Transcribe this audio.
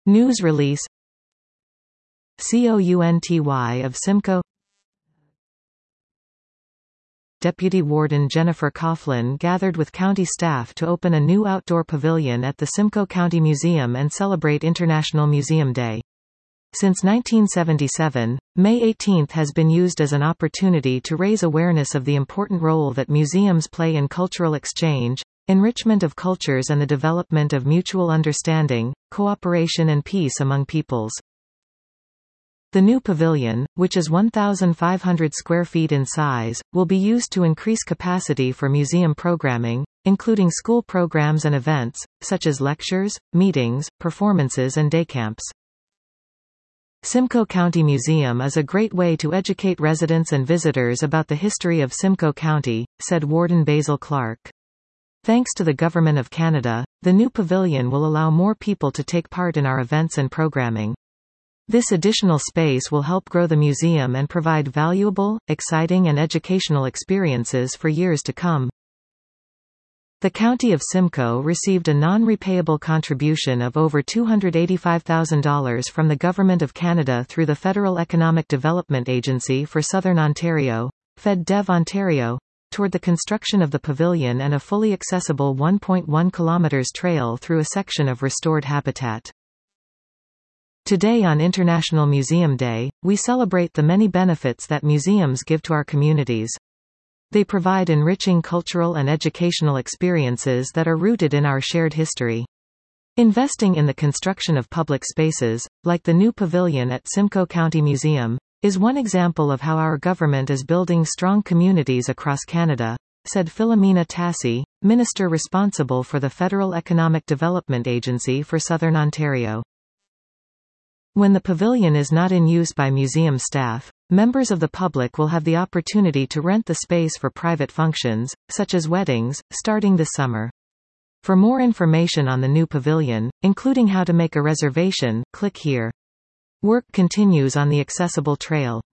News release. COUNTY of Simcoe. Deputy Warden Jennifer Coughlin gathered with county staff to open a new outdoor pavilion at the Simcoe County Museum and celebrate International Museum Day. Since 1977, May 18th has been used as an opportunity to raise awareness of the important role that museums play in cultural exchange, enrichment of cultures and the development of mutual understanding, cooperation and peace among peoples. The new pavilion, which is 1,500 square feet in size, will be used to increase capacity for museum programming, including school programs and events, such as lectures, meetings, performances and day camps. Simcoe County Museum is a great way to educate residents and visitors about the history of Simcoe County, said Warden Basil Clark. Thanks to the Government of Canada, the new pavilion will allow more people to take part in our events and programming. This additional space will help grow the museum and provide valuable, exciting and educational experiences for years to come. The County of Simcoe received a non-repayable contribution of over $285,000 from the Government of Canada through the Federal Economic Development Agency for Southern Ontario, FedDev Ontario, toward the construction of the pavilion and a fully accessible 1.1 km trail through a section of restored habitat. Today on International Museum Day, we celebrate the many benefits that museums give to our communities. They provide enriching cultural and educational experiences that are rooted in our shared history. Investing in the construction of public spaces, like the new pavilion at Simcoe County Museum, is one example of how our government is building strong communities across Canada, said Philomena Tassi, Minister responsible for the Federal Economic Development Agency for Southern Ontario. When the pavilion is not in use by museum staff, members of the public will have the opportunity to rent the space for private functions, such as weddings, starting this summer. For more information on the new pavilion, including how to make a reservation, click here. Work continues on the accessible trail.